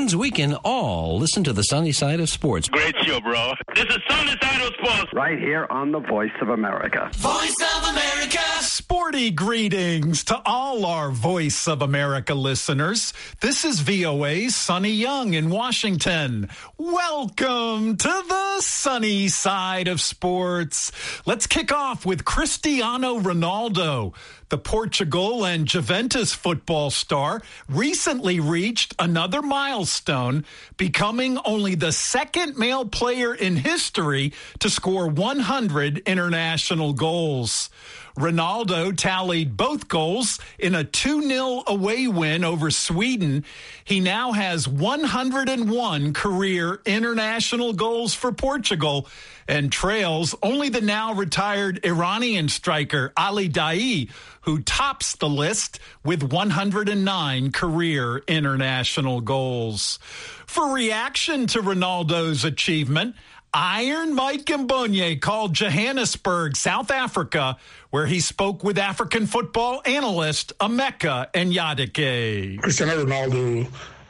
means we can all listen to the sunny side of sports. Great show, bro. This is Sunny Side of Sports. Right here on the Voice of America. Voice of America. Sporty greetings to all our Voice of America listeners. This is VOA's Sonny Young in Washington. Welcome to the sunny side of sports. Let's kick off with Cristiano Ronaldo. The Portugal and Juventus football star recently reached another milestone, becoming only the second male player in history to score 100 international goals. Ronaldo tallied both goals in a 2-0 away win over Sweden. He now has 101 career international goals for Portugal and trails only the now retired Iranian striker Ali Daei, who tops the list with 109 career international goals. For reaction to Ronaldo's achievement, Iron Mike Mbonye called Johannesburg, South Africa, where he spoke with African football analyst Emeka Enyadike. Cristiano Ronaldo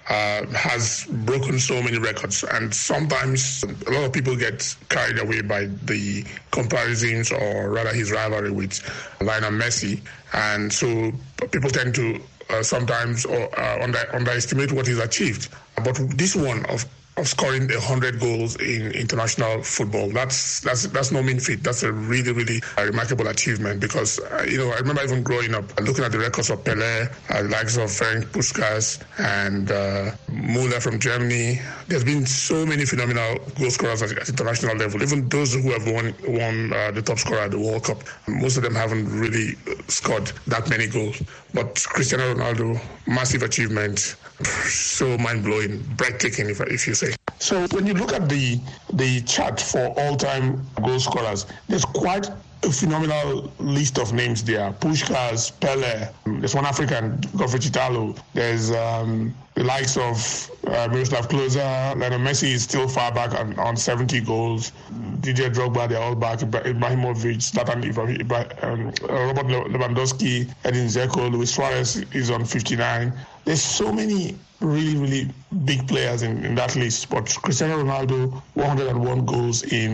has broken so many records, and sometimes a lot of people get carried away by the comparisons, or rather his rivalry with Lionel Messi, and so people tend to sometimes underestimate what he's achieved. But this one of scoring 100 goals in international football, that's no mean feat. That's a really, really remarkable achievement, because I remember even growing up looking at the records of Pelé, the likes of Ferenc Puskas and Müller from Germany. There's been so many phenomenal goal scorers at international level. Even those who have won the top scorer at the World Cup, most of them haven't really scored that many goals. But Cristiano Ronaldo, massive achievement, so mind-blowing, breathtaking, if you say. So when you look at the chart for all-time goal scorers, there's quite a phenomenal list of names there. Puskas, Pelé, there's one African, Godfrey Chitalo. There's the likes of Miroslav Klose. Lionel Messi is still far back on 70 goals. Didier Drogba, they're all back. Ibrahimovic, Zlatan, Robert Lewandowski, Edin Dzeko, Luis Suarez is on 59. There's so many really, really big players in that list. But Cristiano Ronaldo, 101 goals in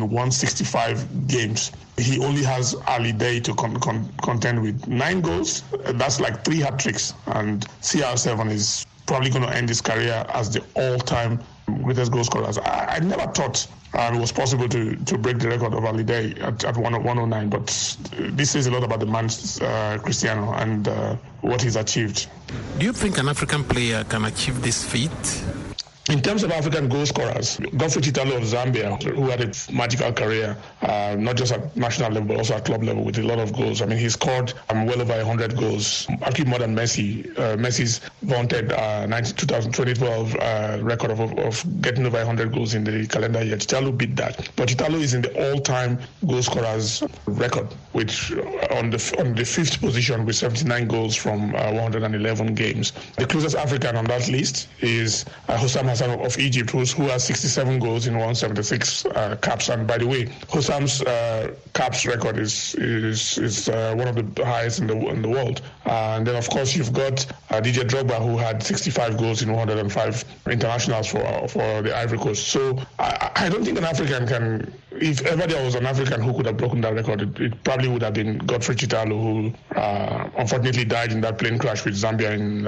165 games. He only has Ali Daei to contend with. 9 goals, that's like 3 hat-tricks. And CR7 is probably going to end his career as the all-time greatest goal scorers. I never thought it was possible to break the record of Ali Daei at 109, but this says a lot about the man, Cristiano, and what he's achieved. Do you think an African player can achieve this feat? In terms of African goal scorers, Godfrey Chitalo of Zambia, who had a magical career, not just at national level, but also at club level with a lot of goals. I mean, he scored well over 100 goals, actually more than Messi. Messi's vaunted 2012 record of getting over 100 goals in the calendar year. Chitalo beat that. But Chitalo is in the all-time goal scorers record, which on the 5th position with 79 goals from 111 games. The closest African on that list is Hossam Hassan of Egypt, who has 67 goals in 176 caps. And by the way, Hossam's caps record is one of the highest in the world. And then, of course, you've got Didier Drogba, who had 65 goals in 105 internationals for the Ivory Coast. So I don't think an African can, if ever there was an African who could have broken that record, it probably would have been Godfrey Chitalo, who unfortunately died in that plane crash with Zambia in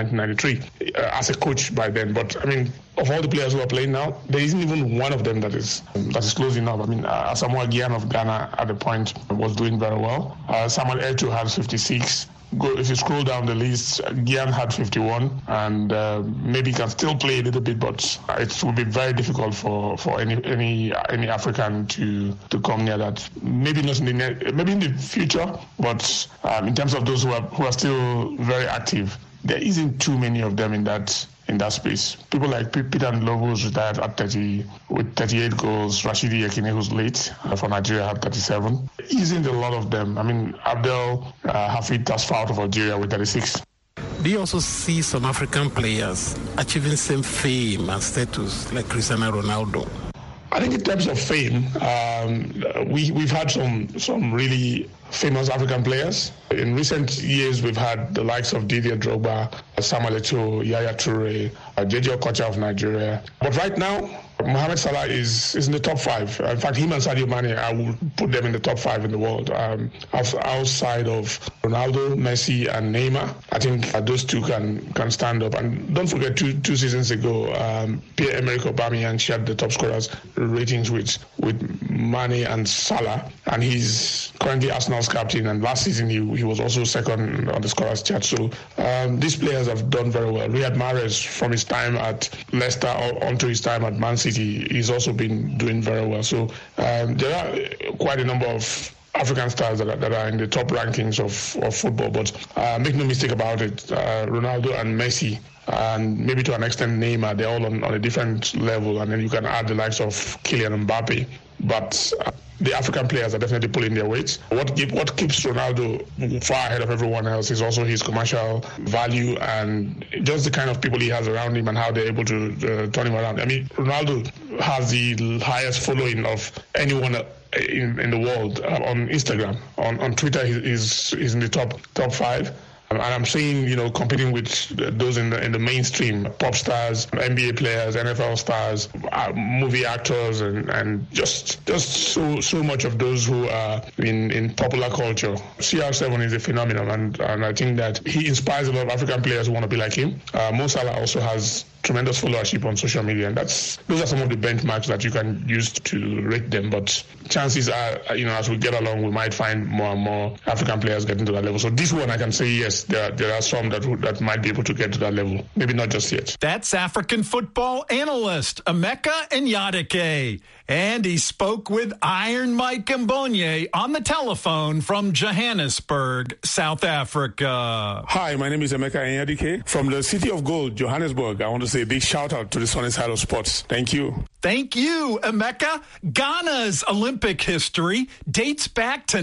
1993 as a coach by then. But I mean, of all the players who are playing now, there isn't even one of them that is close enough. I mean, Asamoah Gyan of Ghana at the point was doing very well. Samuel Eto'o has 56. If you scroll down the list, Gyan had 51, and maybe can still play a little bit, but it will be very difficult for any African to come near that. Maybe not in the future, but in terms of those who are still very active, there isn't too many of them in that space. People like Peter Ndlovu, who's retired at 30 with 38 goals. Rashidi Yekini, who's late for Nigeria, had 37. Isn't a lot of them. I mean, Abdel Hafid Tasfaw of Algeria with 36. Do you also see some African players achieving same fame and status like Cristiano Ronaldo? I think in terms of fame, we've had some really famous African players. In recent years, we've had the likes of Didier Drogba, Samuel Eto'o, Yaya Toure, JJ Okocha of Nigeria. But right now, Mohamed Salah is in the top 5. In fact, him and Sadio Mane, I will put them in the top 5 in the world. Outside of Ronaldo, Messi, and Neymar, I think those two can stand up. And don't forget, two seasons ago, Pierre-Emerick Aubameyang shared the top scorers ratings with Mane and Salah, and he's currently Arsenal's captain. And last season, he was also second on the scorers chart. So these players have done very well. Riyad Mahrez, from his time at Leicester onto his time at Man City, he's also been doing very well. So there are quite a number of African stars that are in the top rankings of football. But make no mistake about it, Ronaldo and Messi, and maybe to an extent Neymar, they're all on a different level. And then you can add the likes of Kylian Mbappe. But the African players are definitely pulling their weight. What keeps Ronaldo far ahead of everyone else is also his commercial value and just the kind of people he has around him and how they're able to turn him around. I mean, Ronaldo has the highest following of anyone in the world on Instagram. On Twitter, he's in the top 5. And I'm seeing, competing with those in the mainstream, pop stars, NBA players, NFL stars, movie actors, and just so much of those who are in popular culture. CR7 is a phenomenon, and I think that he inspires a lot of African players who want to be like him. Mo Salah also has tremendous followership on social media, and those are some of the benchmarks that you can use to rate them. But chances are, as we get along, we might find more and more African players getting to that level. So this one, I can say yes, there are some that might be able to get to that level. Maybe not just yet. That's African football analyst Emeka Nyadike. And he spoke with Iron Mike Mbonye on the telephone from Johannesburg, South Africa. Hi, my name is Emeka Nyadike from the City of Gold, Johannesburg. I want to say a big shout out to the Sunny Side of Sports. Thank you. Thank you, Emeka. Ghana's Olympic history dates back to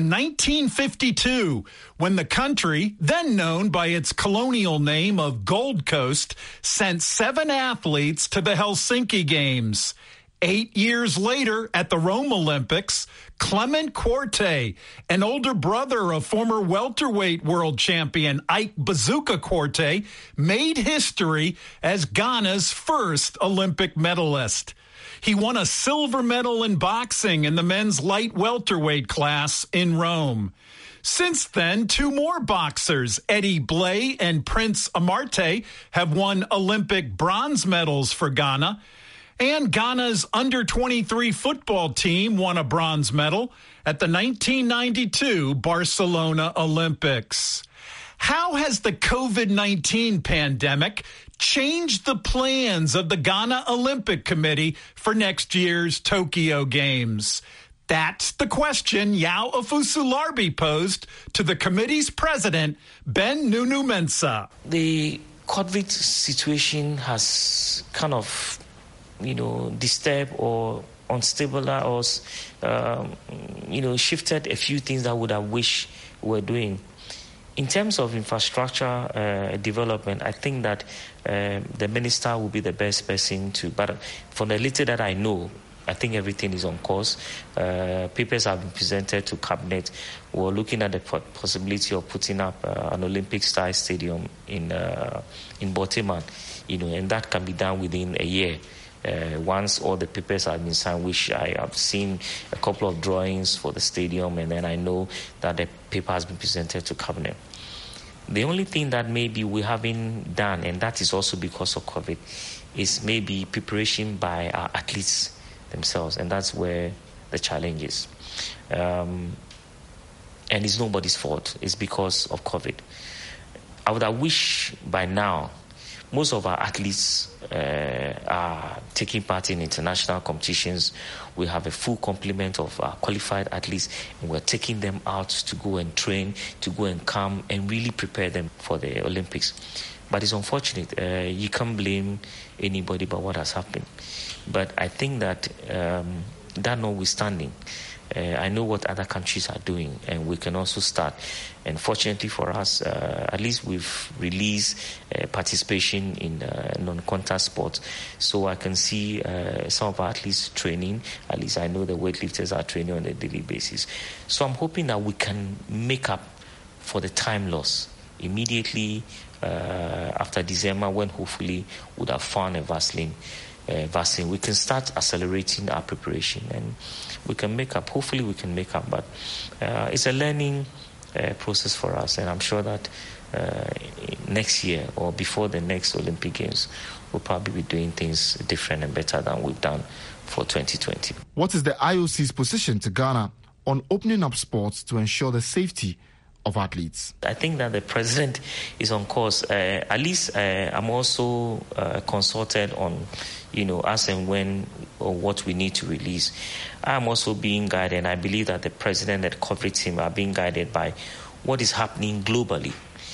1952, when the country, then known by its colonial name of Gold Coast, sent 7 athletes to the Helsinki Games. 8 years later, at the Rome Olympics, Clement Quartey, an older brother of former welterweight world champion Ike Bazooka Quartey, made history as Ghana's first Olympic medalist. He won a silver medal in boxing in the men's light welterweight class in Rome. Since then, 2 more boxers, Eddie Blay and Prince Amarte, have won Olympic bronze medals for Ghana. And Ghana's under-23 football team won a bronze medal at the 1992 Barcelona Olympics. How has the COVID-19 pandemic changed the plans of the Ghana Olympic Committee for next year's Tokyo Games? That's the question Yao Afusu-Larbi posed to the committee's president, Ben Nunu Mensah. The COVID situation has kind of disturb or unstabilize or, shifted a few things that I would have wished we were doing. In terms of infrastructure development, I think that the minister will be the best person to, but from the little that I know, I think everything is on course. Papers have been presented to cabinet. We're looking at the possibility of putting up an Olympic-style stadium in Boteman, and that can be done within a year. Once all the papers have been signed, which I have seen a couple of drawings for the stadium, and then I know that the paper has been presented to cabinet. The only thing that maybe we haven't done, and that is also because of COVID, is maybe preparation by our athletes themselves, and that's where the challenge is. And it's nobody's fault. It's because of COVID. I would have wished by now most of our athletes are taking part in international competitions. We have a full complement of qualified athletes, and we're taking them out to go and train, to go and come and really prepare them for the Olympics. But it's unfortunate. You can't blame anybody about what has happened. But I think that that notwithstanding, I know what other countries are doing, and we can also start. And fortunately for us, at least we've released participation in non-contact sports. So I can see some of our athletes training. At least I know the weightlifters are training on a daily basis. So I'm hoping that we can make up for the time loss immediately after December, when hopefully we would have found a vaccine. We can start accelerating our preparation, and we can make up. Hopefully we can make up, but it's a learning process for us, and I'm sure that next year or before the next Olympic Games, we'll probably be doing things different and better than we've done for 2020. What is the IOC's position to Ghana on opening up sports to ensure the safety of athletes? I think that the president is on course. At least I'm also consulted on, as and when or what we need to release. I'm also being guided, and I believe that the president and the corporate team are being guided by what is happening globally.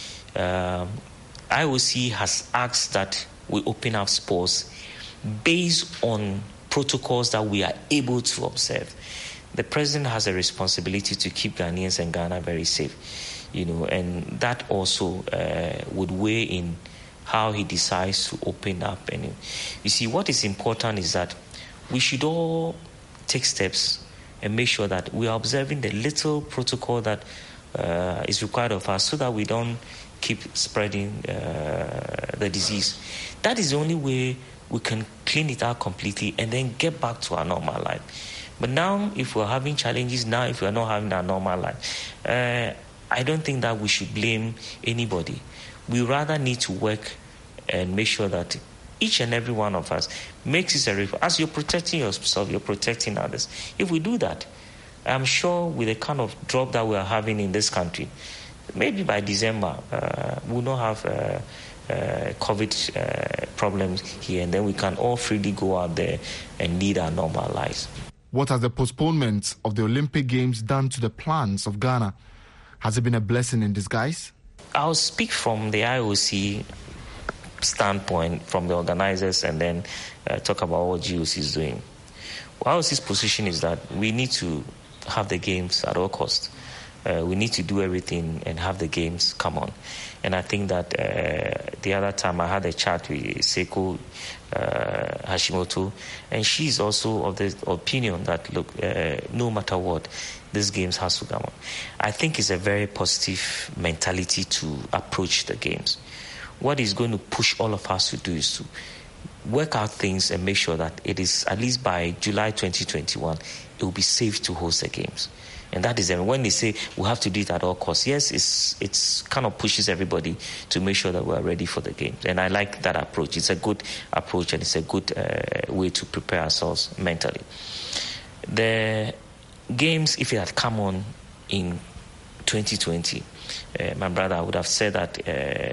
IOC has asked that we open up sports based on protocols that we are able to observe. The president has a responsibility to keep Ghanaians and Ghana very safe, and that also would weigh in how he decides to open up. And you see, what is important is that we should all take steps and make sure that we are observing the little protocol that is required of us, so that we don't keep spreading the disease. That is the only way we can clean it out completely and then get back to our normal life. But now, if we're having challenges, if we're not having our normal life, I don't think that we should blame anybody. We rather need to work and make sure that each and every one of us makes it a risk. As you're protecting yourself, you're protecting others. If we do that, I'm sure with the kind of drop that we are having in this country, maybe by December, we'll not have COVID problems here, and then we can all freely go out there and lead our normal lives. What has the postponement of the Olympic Games done to the plans of Ghana? Has it been a blessing in disguise? I'll speak from the IOC standpoint, from the organizers, and then talk about what GOC is doing. Well, IOC's position is that we need to have the games at all costs. We need to do everything and have the games come on. And I think that the other time I had a chat with Seiko Hashimoto, and she's also of the opinion that, look, no matter what, these games has to come on. I think it's a very positive mentality to approach the games. What is going to push all of us to do is to work out things and make sure that it is, at least by July 2021, it will be safe to host the games. And that is when they say we have to do it at all costs. Yes, it's kind of pushes everybody to make sure that we're ready for the games. And I like that approach. It's a good approach, and it's a good way to prepare ourselves mentally. The games, if it had come on in 2020, my brother, I would have said that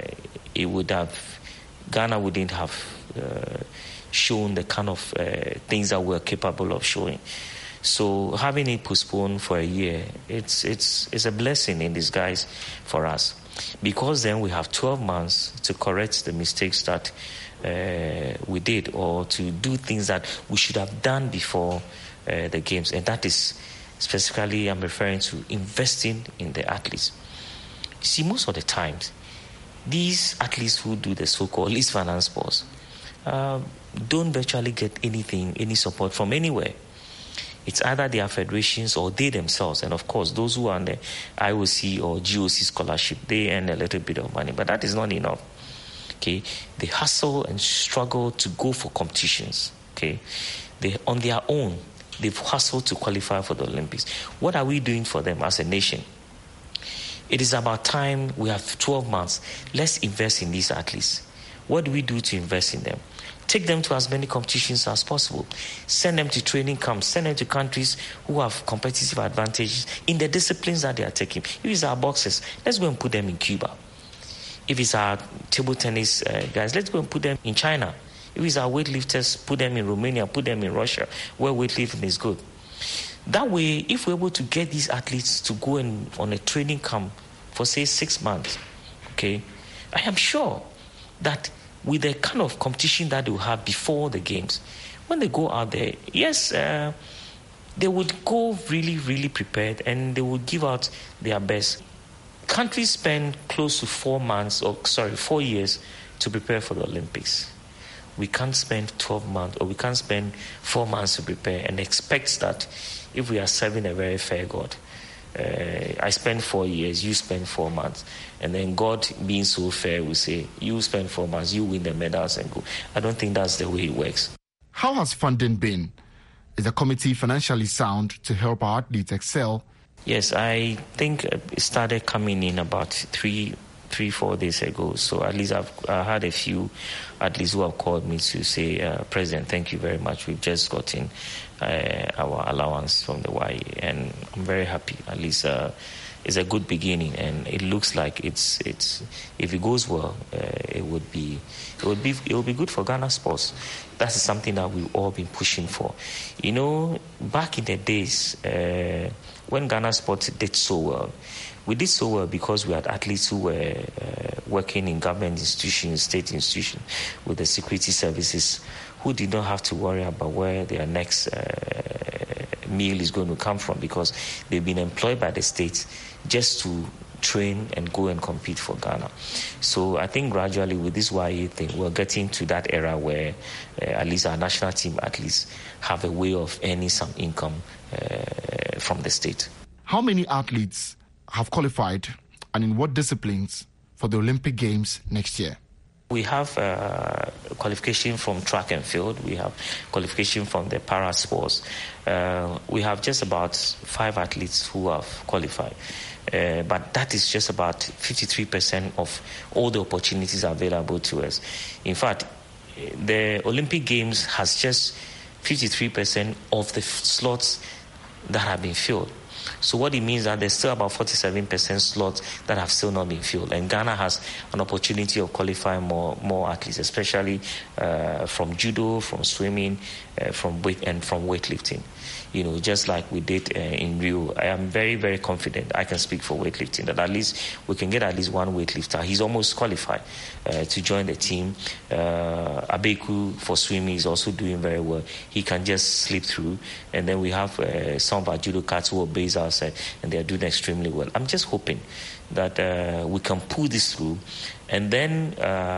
Ghana wouldn't have shown the kind of things that we're capable of showing. So having it postponed for a year, it's a blessing in disguise for us, because then we have 12 months to correct the mistakes that we did, or to do things that we should have done before the games. And that is specifically, I'm referring to investing in the athletes. You see, most of the times, these athletes who do the so-called least finance sports don't virtually get any support from anywhere. It's either their federations or they themselves. And of course, those who are on the IOC or GOC scholarship, they earn a little bit of money, but that is not enough. Okay, they hustle and struggle to go for competitions. Okay, they on their own, they've hustled to qualify for the Olympics. What are we doing for them as a nation? It is about time. We have 12 months. Let's invest in these athletes. What do we do to invest in them? Take them to as many competitions as possible. Send them to training camps. Send them to countries who have competitive advantages in the disciplines that they are taking. If it's our boxers, let's go and put them in Cuba. If it's our table tennis guys, let's go and put them in China. If it's our weightlifters, put them in Romania, put them in Russia, where weightlifting is good. That way, if we're able to get these athletes to go on a training camp for, say, 6 months, okay, I am sure that with the kind of competition that they will have before the games, when they go out there, yes, they would go really, really prepared, and they would give out their best. Countries spend close to 4 years to prepare for the Olympics. We can't spend 12 months, or we can't spend 4 months to prepare and expect that if we are serving a very fair God. I spend 4 years, you spend 4 months. And then God, being so fair, will say, you spend 4 months, you win the medals and go. I don't think that's the way it works. How has funding been? Is the committee financially sound to help our athletes excel? Yes, I think it started coming in about 3-4 days ago. So at least I've had a few athletes who have called me to say, President, thank you very much. We've just gotten our allowance from the YA, and I'm very happy. At least it's a good beginning, and it looks like it's if it goes well, it will be good for Ghana sports. That's something that we've all been pushing for. You know, back in the days when Ghana sports did so well, we did so well because we had athletes who were working in government institutions, state institutions, with the security services, who did not have to worry about where their next meal is going to come from, because they've been employed by the state just to train and go and compete for Ghana. So I think gradually with this YA thing, we're getting to that era where at least our national team athletes have a way of earning some income from the state. How many athletes have qualified, and in what disciplines, for the Olympic Games next year? We have qualification from track and field. We have qualification from the para sports. We have just about 5 athletes who have qualified. But that is just about 53% of all the opportunities available to us. In fact, the Olympic Games has just 53% of the slots that have been filled. So what it means that there's still about 47% slots that have still not been filled. And Ghana has an opportunity of qualifying more athletes, especially from judo, from swimming, from weightlifting. You know, just like we did in Rio. I am very, very confident, I can speak for weightlifting, that at least we can get at least one weightlifter. He's almost qualified to join the team. Abeku for swimming is also doing very well. He can just slip through. And then we have some of our judo cats who are based outside, and they're doing extremely well. I'm just hoping that we can pull this through. And then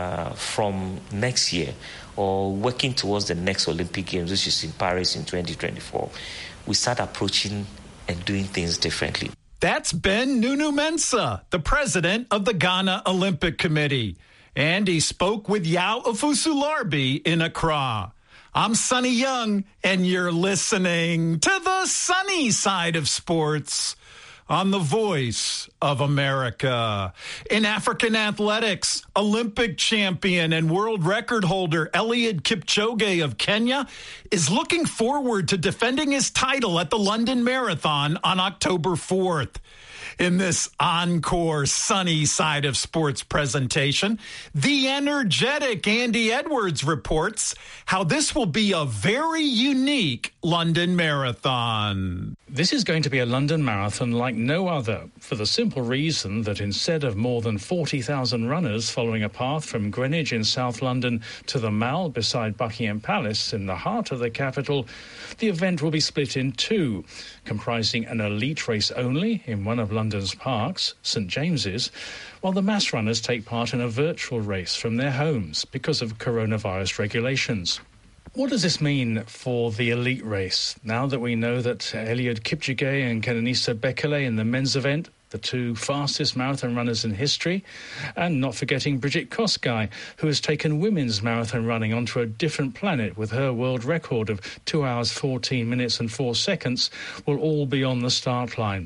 from next year, or working towards the next Olympic Games, which is in Paris in 2024, we start approaching and doing things differently. That's Ben Nunu-Mensah, the president of the Ghana Olympic Committee. And he spoke with Yao Ofusularbi in Accra. I'm Sonny Young, and you're listening to the sunny side of sports on the Voice of America. In African athletics, Olympic champion and world record holder Eliud Kipchoge of Kenya is looking forward to defending his title at the London Marathon on October 4th. In this encore sunny side of sports presentation, the energetic Andy Edwards reports how this will be a very unique London Marathon. This is going to be a London Marathon like no other, for the simple reason that instead of more than 40,000 runners following a path from Greenwich in South London to the Mall beside Buckingham Palace in the heart of the capital, the event will be split in two, comprising an elite race only in one of London's parks, St James's, while the mass runners take part in a virtual race from their homes because of coronavirus regulations. What does this mean for the elite race, now that we know that Eliud Kipchoge and Kenenisa Bekele in the men's event, the two fastest marathon runners in history, and not forgetting Bridget Kosgei, who has taken women's marathon running onto a different planet with her world record of 2 hours, 14 minutes and 4 seconds, will all be on the start line.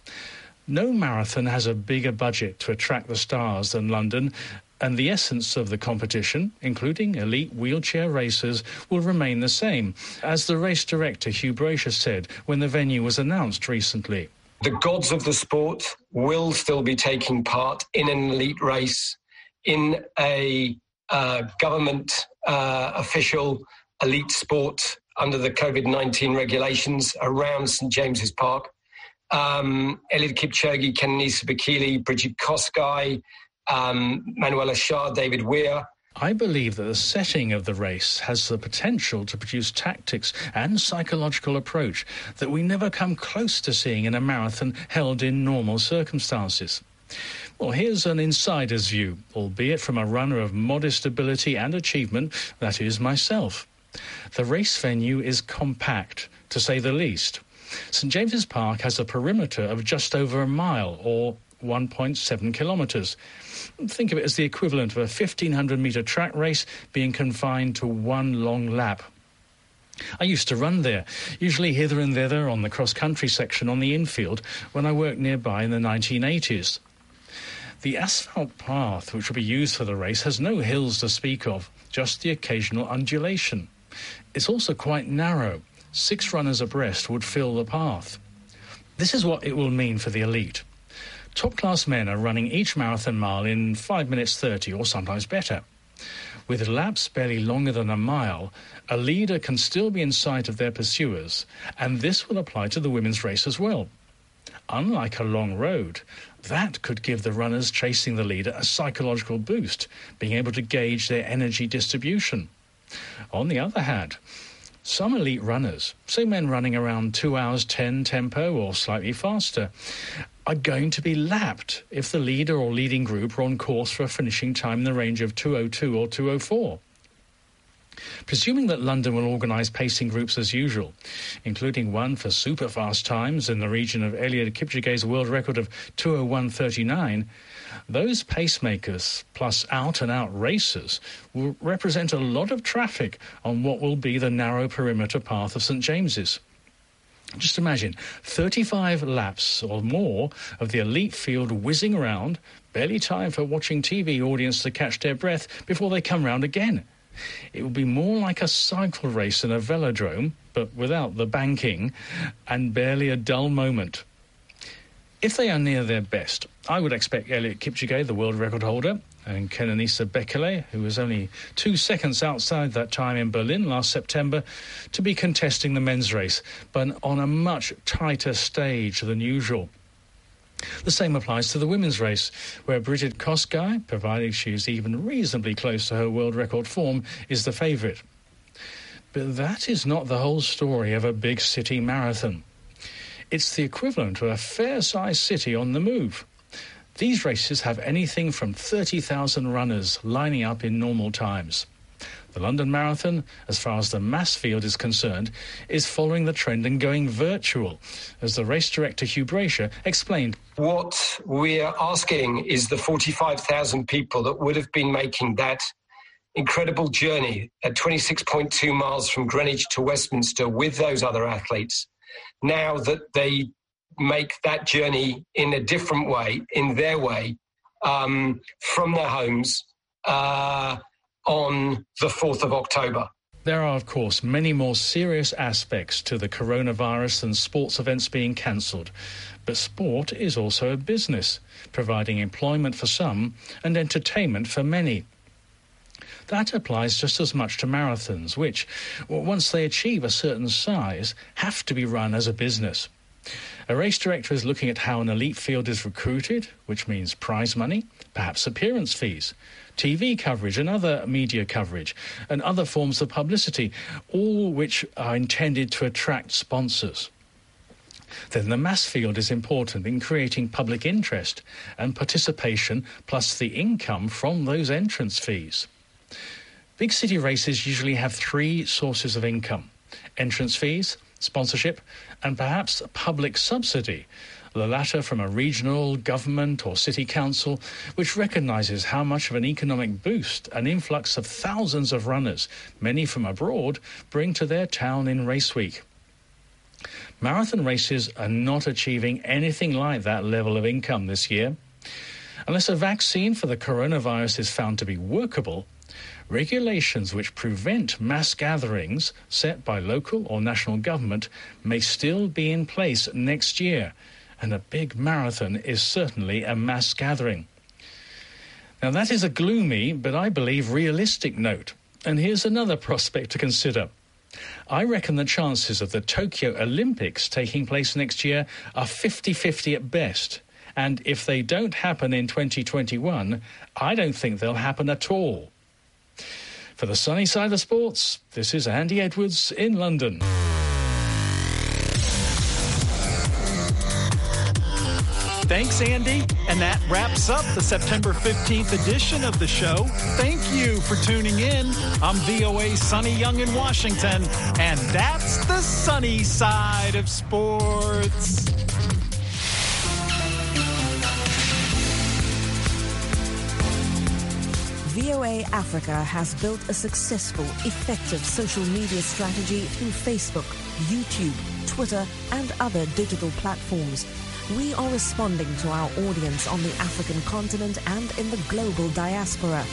No marathon has a bigger budget to attract the stars than London, and the essence of the competition, including elite wheelchair racers, will remain the same, as the race director Hugh Brasher said when the venue was announced recently. The gods of the sport will still be taking part in an elite race, in a government official elite sport under the COVID-19 regulations around St James's Park. Eliud Kipchoge, Kenenisa Bekele, Bridget Kosgei, Manuela Shah, David Weir, I believe that the setting of the race has the potential to produce tactics and psychological approach that we never come close to seeing in a marathon held in normal circumstances. Well, here's an insider's view, albeit from a runner of modest ability and achievement, that is myself. The race venue is compact, to say the least. St James's Park has a perimeter of just over a mile, or 1.7 kilometres. Think of it as the equivalent of a 1,500-metre track race being confined to one long lap. I used to run there, usually hither and thither on the cross-country section on the infield when I worked nearby in the 1980s. The asphalt path which will be used for the race has no hills to speak of, just the occasional undulation. It's also quite narrow. 6 runners abreast would fill the path. This is what it will mean for the elite. Top-class men are running each marathon mile in 5 minutes 30 or sometimes better. With laps barely longer than a mile, a leader can still be in sight of their pursuers, and this will apply to the women's race as well. Unlike a long road, that could give the runners chasing the leader a psychological boost, being able to gauge their energy distribution. On the other hand, some elite runners, say men running around 2 hours 10 tempo or slightly faster, are going to be lapped if the leader or leading group are on course for a finishing time in the range of 2:02 or 2:04. Presuming that London will organise pacing groups as usual, including one for super-fast times in the region of Eliud Kipchoge's world record of 2:01.39, those pacemakers plus out-and-out racers will represent a lot of traffic on what will be the narrow perimeter path of St James's. Just imagine 35 laps or more of the elite field whizzing around, barely time for watching TV audience to catch their breath before they come round again. It will be more like a cycle race in a velodrome, but without the banking, and barely a dull moment. If they are near their best, I would expect Eliud Kipchoge, the world record holder, and Kenenisa Bekele, who was only 2 seconds outside that time in Berlin last September, to be contesting the men's race, but on a much tighter stage than usual. The same applies to the women's race, where Bridget Kosgei, providing she is even reasonably close to her world record form, is the favourite. But that is not the whole story of a big city marathon. It's the equivalent of a fair-sized city on the move. These races have anything from 30,000 runners lining up in normal times. The London Marathon, as far as the mass field is concerned, is following the trend and going virtual, as the race director Hugh Brasher explained. What we're asking is the 45,000 people that would have been making that incredible journey at 26.2 miles from Greenwich to Westminster with those other athletes, now that they make that journey in a different way, in their way, from their homes on the 4th of October. There are, of course, many more serious aspects to the coronavirus than sports events being cancelled. But sport is also a business, providing employment for some and entertainment for many. That applies just as much to marathons, which, once they achieve a certain size, have to be run as a business. A race director is looking at how an elite field is recruited, which means prize money, perhaps appearance fees, TV coverage and other media coverage, and other forms of publicity, all which are intended to attract sponsors. Then the mass field is important in creating public interest and participation, plus the income from those entrance fees. Big city races usually have 3 sources of income: entrance fees, sponsorship, and perhaps public subsidy, the latter from a regional government or city council, which recognises how much of an economic boost an influx of thousands of runners, many from abroad, bring to their town in race week. Marathon races are not achieving anything like that level of income this year. Unless a vaccine for the coronavirus is found to be workable, regulations which prevent mass gatherings set by local or national government may still be in place next year, and a big marathon is certainly a mass gathering. Now that is a gloomy, but I believe realistic note, and here's another prospect to consider. I reckon the chances of the Tokyo Olympics taking place next year are 50-50 at best, and if they don't happen in 2021, I don't think they'll happen at all. For the sunny side of sports, this is Andy Edwards in London. Thanks, Andy. And that wraps up the September 15th edition of the show. Thank you for tuning in. I'm VOA's Sonny Young in Washington, and that's the sunny side of sports. VOA Africa has built a successful, effective social media strategy through Facebook, YouTube, Twitter, and other digital platforms. We are responding to our audience on the African continent and in the global diaspora.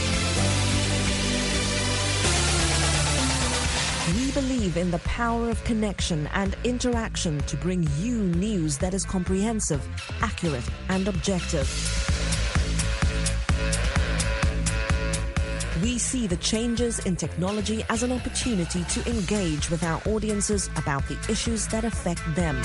We believe in the power of connection and interaction to bring you news that is comprehensive, accurate, and objective. We see the changes in technology as an opportunity to engage with our audiences about the issues that affect them.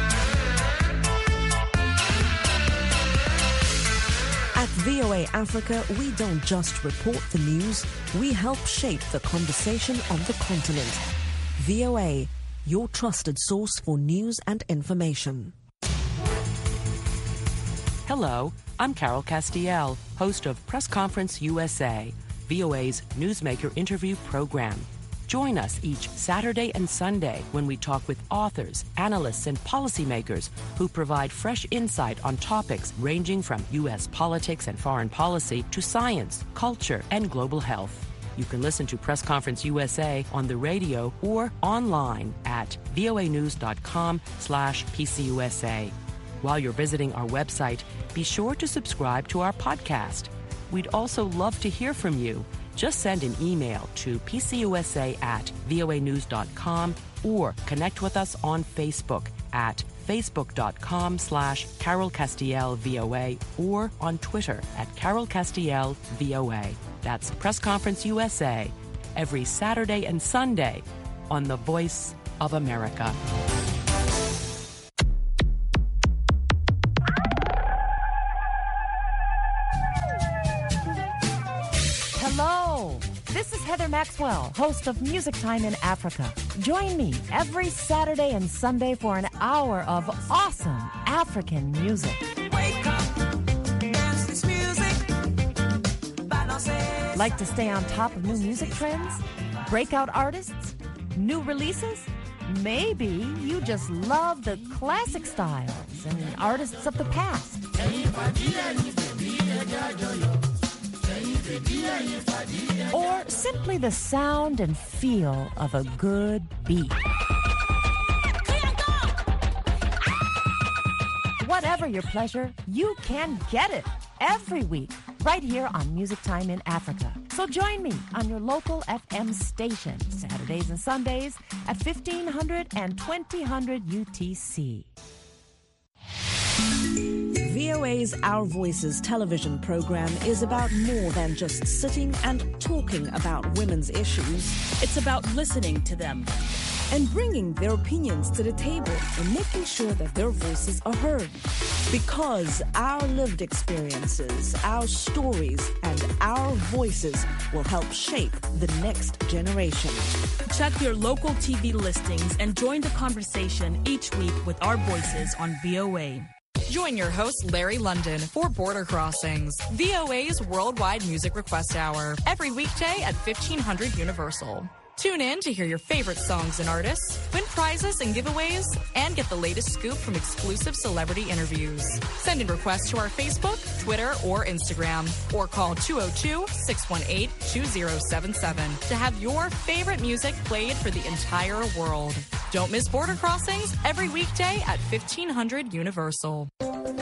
At VOA Africa, we don't just report the news, we help shape the conversation on the continent. VOA, your trusted source for news and information. Hello, I'm Carol Castiel, host of Press Conference USA, VOA's newsmaker interview program. Join us each Saturday and Sunday when we talk with authors, analysts, and policymakers who provide fresh insight on topics ranging from U.S. politics and foreign policy to science, culture, and global health. You can listen to Press Conference USA on the radio or online at voanews.com/PCUSA. While you're visiting our website, be sure to subscribe to our podcast. We'd also love to hear from you. Just send an email to pcusa@voanews.com or connect with us on Facebook at facebook.com/Carol Castiel VOA or on Twitter at Carol Castiel VOA. That's Press Conference USA every Saturday and Sunday on the Voice of America. Hello, this is Heather Maxwell, host of Music Time in Africa. Join me every Saturday and Sunday for an hour of awesome African music. Wake up, dance this music. Like to stay on top of new music trends? Breakout artists? New releases? Maybe you just love the classic styles and artists of the past. Or simply the sound and feel of a good beat. Whatever your pleasure, you can get it every week right here on Music Time in Africa. So join me on your local FM station Saturdays and Sundays at 1500 and 2000 UTC. VOA's Our Voices television program is about more than just sitting and talking about women's issues. It's about listening to them and bringing their opinions to the table and making sure that their voices are heard. Because our lived experiences, our stories, and our voices will help shape the next generation. Check your local TV listings and join the conversation each week with our voices on VOA. Join your host, Larry London, for Border Crossings, VOA's worldwide music request hour, every weekday at 1500 Universal. Tune in to hear your favorite songs and artists, win prizes and giveaways, and get the latest scoop from exclusive celebrity interviews. Send in requests to our Facebook, Twitter, or Instagram, or call 202-618-2077 to have your favorite music played for the entire world. Don't miss Border Crossings every weekday at 1500 Universal.